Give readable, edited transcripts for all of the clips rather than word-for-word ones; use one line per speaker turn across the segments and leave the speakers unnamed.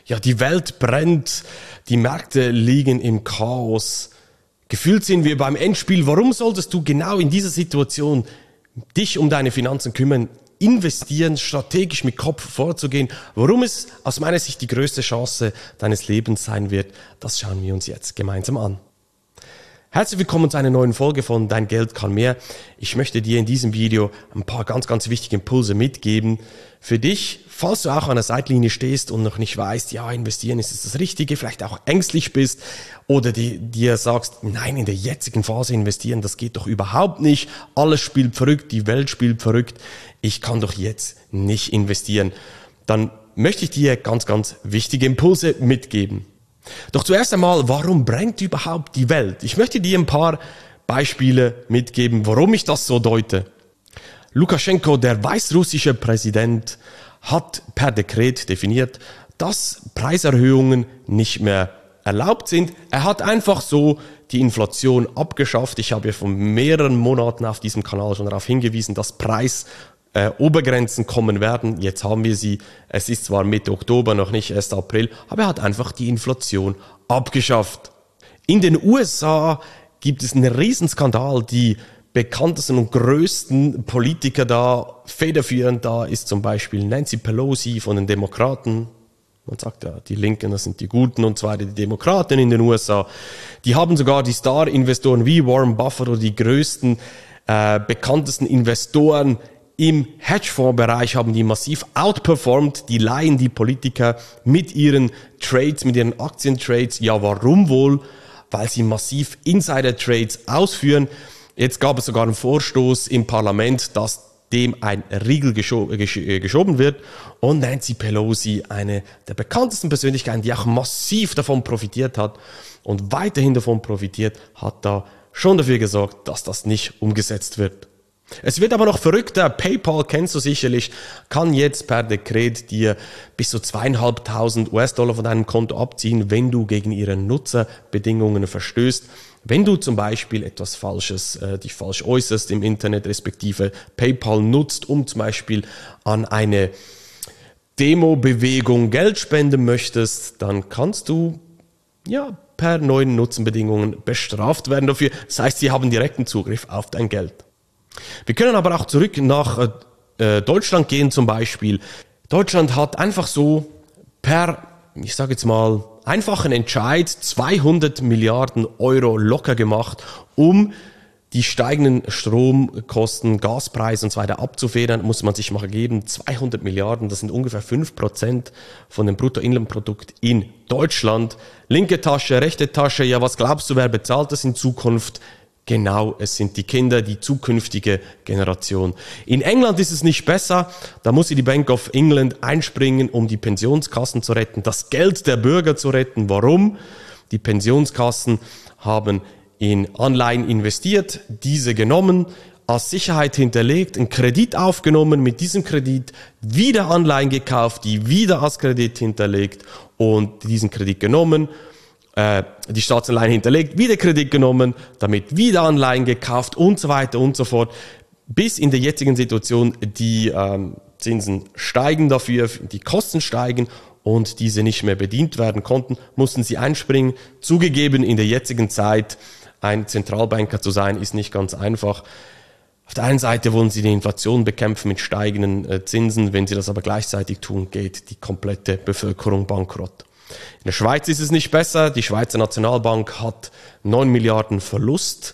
Ja, die Welt brennt, die Märkte liegen im Chaos. Gefühlt sind wir beim Endspiel. Warum solltest du genau in dieser Situation dich um deine Finanzen kümmern, investieren, strategisch mit Kopf vorzugehen? Warum es aus meiner Sicht die größte Chance deines Lebens sein wird, das schauen wir uns jetzt gemeinsam an. Herzlich willkommen zu einer neuen Folge von Dein Geld kann mehr. Ich möchte dir in diesem Video ein paar ganz wichtige Impulse mitgeben für dich, falls du auch an der Seitlinie stehst und noch nicht weißt, ja, investieren ist das Richtige, vielleicht auch ängstlich bist oder dir sagst, nein, in der jetzigen Phase investieren, das geht doch überhaupt nicht, alles spielt verrückt, die Welt spielt verrückt, ich kann doch jetzt nicht investieren. Dann möchte ich dir ganz wichtige Impulse mitgeben. Doch zuerst einmal, warum brennt überhaupt die Welt? Ich möchte dir ein paar Beispiele mitgeben, warum ich das so deute. Lukaschenko, der weißrussische Präsident, hat per Dekret definiert, dass Preiserhöhungen nicht mehr erlaubt sind. Er hat einfach so die Inflation abgeschafft. Ich habe ja vor mehreren Monaten auf diesem Kanal schon darauf hingewiesen, dass Obergrenzen kommen werden. Jetzt haben wir sie. Es ist zwar Mitte Oktober, noch nicht erst April, aber er hat einfach die Inflation abgeschafft. In den USA gibt es einen Riesenskandal. Die bekanntesten und größten Politiker da, federführend da, ist zum Beispiel Nancy Pelosi von den Demokraten. Man sagt ja, die Linken, das sind die Guten und zwar die Demokraten in den USA. Die haben sogar die Star-Investoren wie Warren Buffett oder die größten, bekanntesten Investoren im Hedgefonds-Bereich haben die massiv outperformed, die leihen die Politiker mit ihren Trades, mit ihren Aktientrades. Ja, warum wohl? Weil sie massiv Insider-Trades ausführen. Jetzt gab es sogar einen Vorstoß im Parlament, dass dem ein Riegel geschoben wird. Und Nancy Pelosi, eine der bekanntesten Persönlichkeiten, die auch massiv davon profitiert hat und weiterhin davon profitiert, hat da schon dafür gesorgt, dass das nicht umgesetzt wird. Es wird aber noch verrückter. PayPal, kennst du sicherlich, kann jetzt per Dekret dir bis zu 2.500 US-Dollar von deinem Konto abziehen, wenn du gegen ihre Nutzerbedingungen verstößt. Wenn du zum Beispiel etwas Falsches, dich falsch äußerst im Internet, respektive PayPal nutzt, um zum Beispiel an eine Demo-Bewegung Geld spenden möchtest, dann kannst du per neuen Nutzenbedingungen bestraft werden dafür. Das heißt, sie haben direkten Zugriff auf dein Geld. Wir können aber auch zurück nach Deutschland gehen zum Beispiel. Deutschland hat einfach so per, ich sage jetzt mal, einfachen Entscheid 200 Milliarden Euro locker gemacht, um die steigenden Stromkosten, Gaspreise und so weiter abzufedern. Muss man sich mal geben, 200 Milliarden, das sind ungefähr 5% von dem Bruttoinlandprodukt in Deutschland. Linke Tasche, rechte Tasche, ja, was glaubst du, wer bezahlt das in Zukunft? Genau, es sind die Kinder, die zukünftige Generation. In England ist es nicht besser. Da muss die Bank of England einspringen, um die Pensionskassen zu retten, das Geld der Bürger zu retten. Warum? Die Pensionskassen haben in Anleihen investiert, diese genommen, als Sicherheit hinterlegt, einen Kredit aufgenommen, mit diesem Kredit wieder Anleihen gekauft, die wieder als Kredit hinterlegt und diesen Kredit genommen, die Staatsanleihen hinterlegt, wieder Kredit genommen, damit wieder Anleihen gekauft und so weiter und so fort. Bis in der jetzigen Situation die Zinsen steigen dafür, die Kosten steigen und diese nicht mehr bedient werden konnten, mussten sie einspringen. Zugegeben, in der jetzigen Zeit ein Zentralbanker zu sein, ist nicht ganz einfach. Auf der einen Seite wollen sie die Inflation bekämpfen mit steigenden Zinsen, wenn sie das aber gleichzeitig tun, geht die komplette Bevölkerung bankrott. In der Schweiz ist es nicht besser. Die Schweizer Nationalbank hat 9 Milliarden Verlust,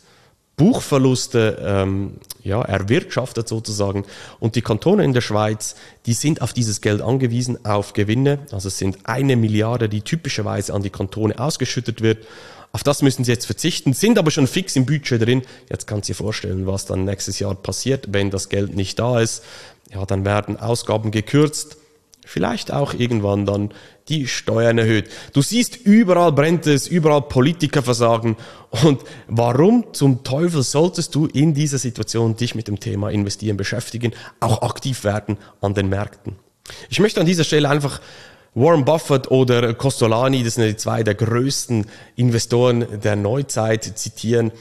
Buchverluste erwirtschaftet sozusagen. Und die Kantone in der Schweiz, die sind auf dieses Geld angewiesen, auf Gewinne. Also es sind 1 Milliarde, die typischerweise an die Kantone ausgeschüttet wird. Auf das müssen sie jetzt verzichten, sind aber schon fix im Budget drin. Jetzt kannst du dir vorstellen, was dann nächstes Jahr passiert, wenn das Geld nicht da ist. Ja, dann werden Ausgaben gekürzt. Vielleicht auch irgendwann dann die Steuern erhöht. Du siehst, überall brennt es, überall Politiker versagen. Und warum zum Teufel solltest du in dieser Situation dich mit dem Thema Investieren beschäftigen, auch aktiv werden an den Märkten? Ich möchte an dieser Stelle einfach Warren Buffett oder Kostolany, das sind die zwei der größten Investoren der Neuzeit, zitieren.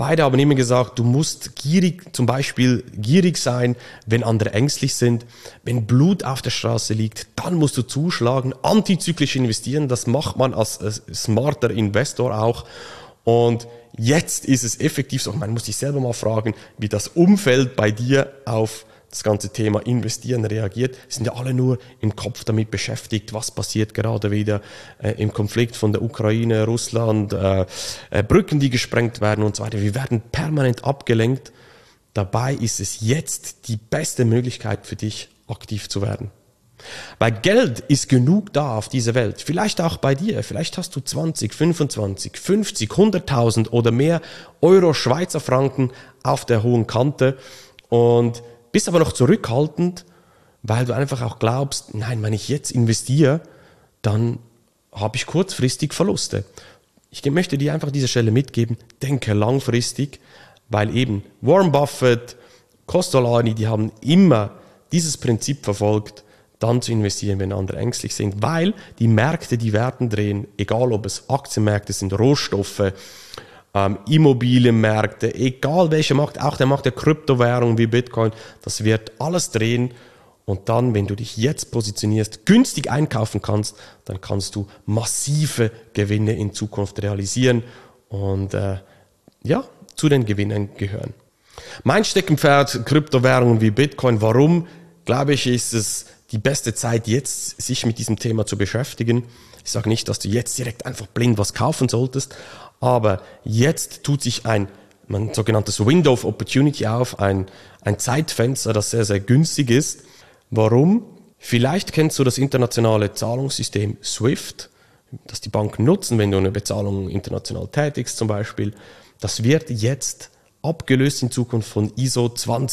Beide haben immer gesagt, du musst zum Beispiel gierig sein, wenn andere ängstlich sind. Wenn Blut auf der Straße liegt, dann musst du zuschlagen, antizyklisch investieren. Das macht man als smarter Investor auch. Und jetzt ist es effektiv so, man muss sich selber mal fragen, wie das Umfeld bei dir auf das ganze Thema Investieren reagiert. Sind ja alle nur im Kopf damit beschäftigt, was passiert gerade wieder im Konflikt von der Ukraine, Russland, Brücken, die gesprengt werden und so weiter. Wir werden permanent abgelenkt. Dabei ist es jetzt die beste Möglichkeit für dich, aktiv zu werden. Weil Geld ist genug da auf dieser Welt. Vielleicht auch bei dir. Vielleicht hast du 20, 25, 50, 100.000 oder mehr Euro, Schweizer Franken auf der hohen Kante und bist aber noch zurückhaltend, weil du einfach auch glaubst, nein, wenn ich jetzt investiere, dann habe ich kurzfristig Verluste. Ich möchte dir einfach an dieser Stelle mitgeben, denke langfristig, weil eben Warren Buffett, Costolani, die haben immer dieses Prinzip verfolgt, dann zu investieren, wenn andere ängstlich sind, weil die Märkte, die werden drehen, egal ob es Aktienmärkte sind, Rohstoffe, Immobilienmärkte, egal welcher Markt, auch der Markt der Kryptowährungen wie Bitcoin, das wird alles drehen und dann, wenn du dich jetzt positionierst, günstig einkaufen kannst, dann kannst du massive Gewinne in Zukunft realisieren und zu den Gewinnern gehören. Mein Steckenpferd, Kryptowährungen wie Bitcoin, warum, glaube ich, ist es die beste Zeit jetzt, sich mit diesem Thema zu beschäftigen. Ich sage nicht, dass du jetzt direkt einfach blind was kaufen solltest, aber jetzt tut sich ein sogenanntes Window of Opportunity auf, ein Zeitfenster, das sehr, sehr günstig ist. Warum? Vielleicht kennst du das internationale Zahlungssystem SWIFT, das die Banken nutzen, wenn du eine Bezahlung international tätigst zum Beispiel. Das wird jetzt abgelöst in Zukunft von ISO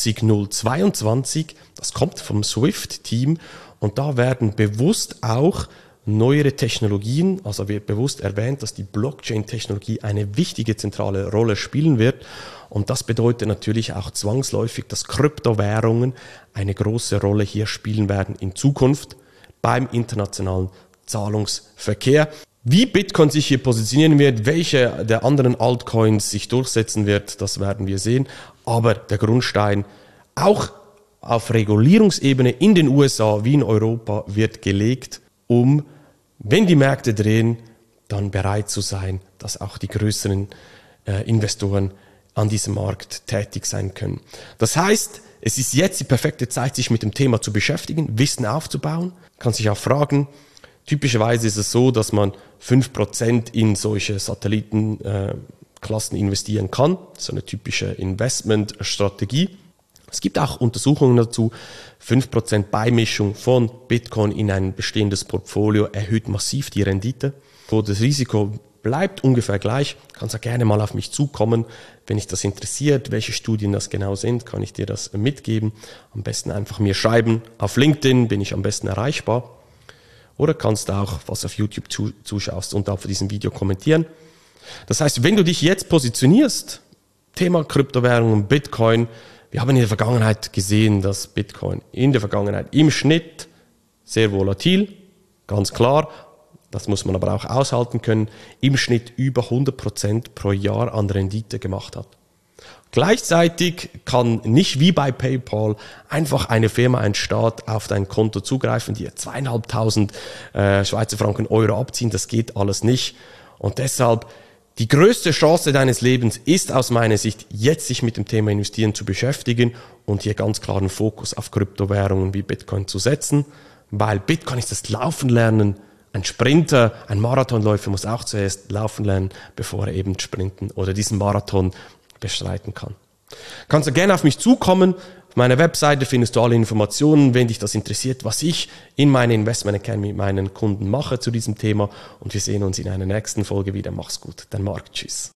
20022. Das kommt vom SWIFT-Team und da werden bewusst auch neuere Technologien, also wird bewusst erwähnt, dass die Blockchain-Technologie eine wichtige zentrale Rolle spielen wird. Und das bedeutet natürlich auch zwangsläufig, dass Kryptowährungen eine große Rolle hier spielen werden in Zukunft beim internationalen Zahlungsverkehr. Wie Bitcoin sich hier positionieren wird, welche der anderen Altcoins sich durchsetzen wird, das werden wir sehen. Aber der Grundstein auch auf Regulierungsebene in den USA wie in Europa wird gelegt, um, wenn die Märkte drehen, dann bereit zu sein, dass auch die größeren Investoren an diesem Markt tätig sein können. Das heißt, es ist jetzt die perfekte Zeit, sich mit dem Thema zu beschäftigen, Wissen aufzubauen. Man kann sich auch fragen, typischerweise ist es so, dass man 5% in solche Satellitenklassen investieren kann. Das ist eine typische Investmentstrategie. Es gibt auch Untersuchungen dazu, 5% Beimischung von Bitcoin in ein bestehendes Portfolio erhöht massiv die Rendite. Das Risiko bleibt ungefähr gleich. Kannst auch gerne mal auf mich zukommen, wenn dich das interessiert, welche Studien das genau sind, kann ich dir das mitgeben. Am besten einfach mir schreiben. Auf LinkedIn bin ich am besten erreichbar. Oder kannst auch, was auf YouTube zuschaust, unter diesem Video kommentieren. Das heißt, wenn du dich jetzt positionierst, Thema Kryptowährungen, Bitcoin, wir haben in der Vergangenheit gesehen, dass Bitcoin in der Vergangenheit im Schnitt sehr volatil, ganz klar, das muss man aber auch aushalten können, im Schnitt über 100% pro Jahr an Rendite gemacht hat. Gleichzeitig kann nicht wie bei PayPal einfach eine Firma, ein Staat auf dein Konto zugreifen, die 2.500 Schweizer Franken Euro abziehen, das geht alles nicht. Und deshalb die größte Chance deines Lebens ist aus meiner Sicht, jetzt sich mit dem Thema Investieren zu beschäftigen und hier ganz klaren Fokus auf Kryptowährungen wie Bitcoin zu setzen, weil Bitcoin ist das Laufen lernen. Ein Sprinter, ein Marathonläufer muss auch zuerst laufen lernen, bevor er eben sprinten oder diesen Marathon bestreiten kann. Kannst du gerne auf mich zukommen. Auf meiner Webseite findest du alle Informationen, wenn dich das interessiert, was ich in meiner Investment Academy mit meinen Kunden mache zu diesem Thema. Und wir sehen uns in einer nächsten Folge wieder. Mach's gut, dein Marc. Tschüss.